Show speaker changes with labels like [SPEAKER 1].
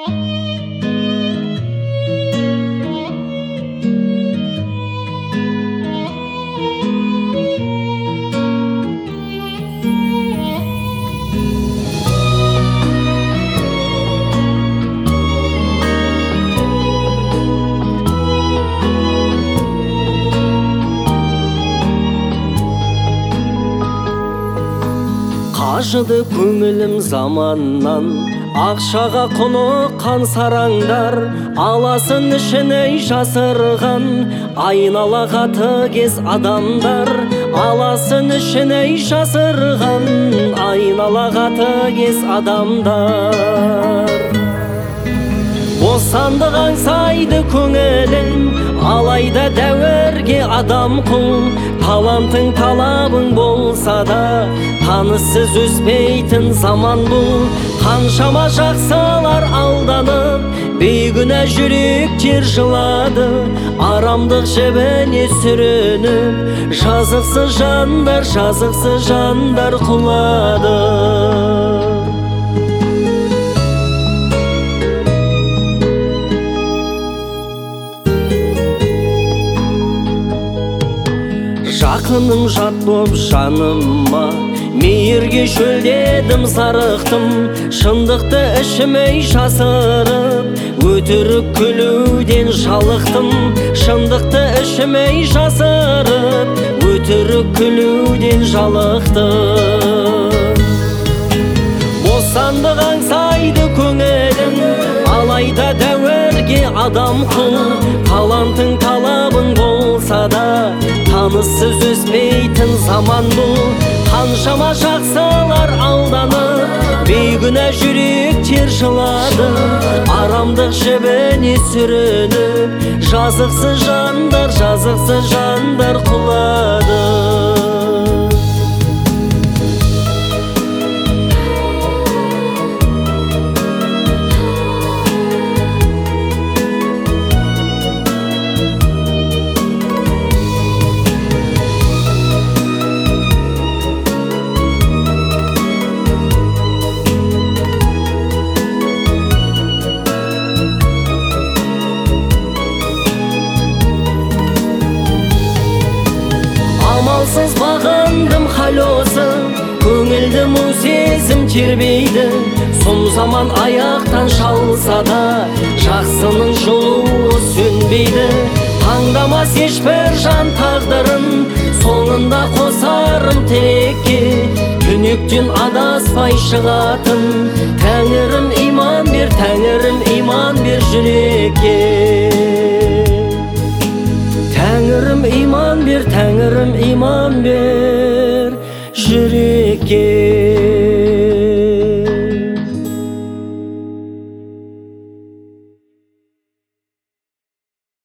[SPEAKER 1] Қажыды көңілім заманнан, ақшаға құныққан сараңдар, аласын ішіне жасырған айнала қатыгез адамдар, аласын ішіне жасырған айнала қатыгез адамдар. Бостандық аңсайды көңілім, алайда дәуірге адам құл. Талантың талабың болса да, таныссыз өспейтін заман бұл. Қаншама жақсылар алданып, бейгүнә жүректер жылады. Арамдық жебіне сүрініп, жазықсыз жандар құлады. Жақыным жат боп жаныма, мейірге шөлдедім зарықтым. Шындықты ішіме жасырып, өтірік күлуден жалықтым. Шындықты ішіме жасырып, өтірік күлуден жалықтым. Бостандық аңсайды көңілім, алайда дәуірге адам құл. Талантың талабың болса да, таныссыз өспейтін заман бұл. Қаншама жақсылар алданып, бейгүнә жүректер жылады. Арамдық жебіне сүрініп, жазықсыз жандар құлады. Амалсыз бағындым хал осы, көңілді мұң сезім тербейді. Сұм заман аяқтан шалса да, жақсының жолы сөнбейді. Таңдамас ешбір жан тағдырын, соңында қосарым тілекке. Түнектен адаспай шығатын, Тәңірім иман бер жүрекке. Тәңірім иман бер жүрекке.